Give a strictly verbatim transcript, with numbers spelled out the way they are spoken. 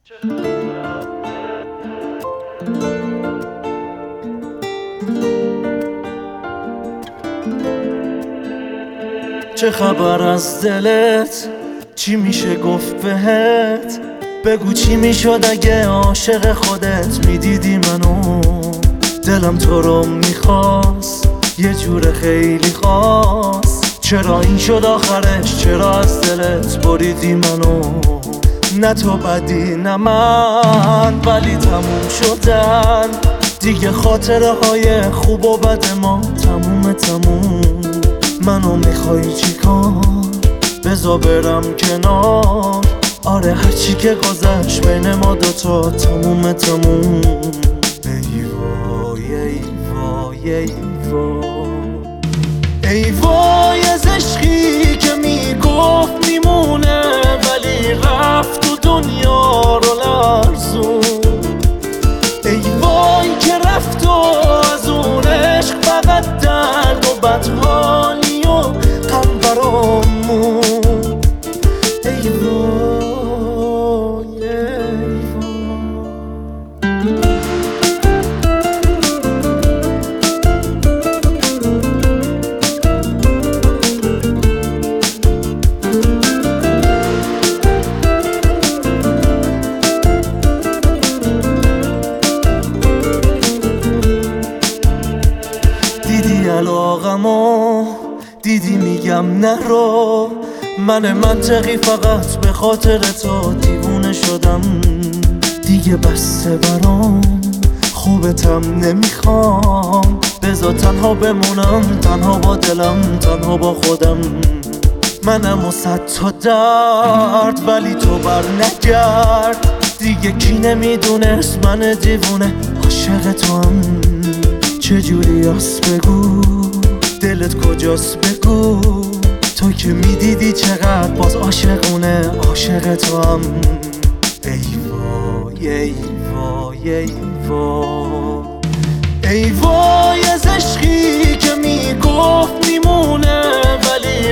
چه خبر از دلت؟ چی میشه گفت بهت؟ بگو چی میشد اگه عاشق خودت میدیدی منو؟ دلم تو رو میخواست یه جور خیلی خاص. چرا این شد آخرش؟ چرا از دلت بریدی منو؟ نه تو بدی نه من، ولی تموم شدن دیگه. خاطره های خوب و بد ما تموم تموم. منو میخوای چی کار؟ بذار برم کنار. آره هرچی که گذشت بین ما دوتا تموم تموم. ای وای ای وای ای وای ای وای از عشقی که میگفت میمونه ولی رفت و دنیا رو لرزون. ای وای که رفت و از اون عشق فقط درد و بدحالی و غم برامون. ای وای ای دیدی علاقمو؟ دیدی میگم نرو؟ من منطقی فقط به خاطر تو دیوونه شدم. دیگه بسته برام، خوبتم نمیخوام. بذار تنها بمونم، تنها با دلم، تنها با خودم. منم و صد تا درد ولی تو بر نگرد. دیگه کی نمیدونست من دیوونه عاشق تو هم. چجوری هست بگو؟ دلت کجاست بگو؟ تو که میدیدی چقدر باز عاشقونه عاشق تو هم. ای وای ای وای ای وای ای وای از عشقی که میگفت میمونه ولی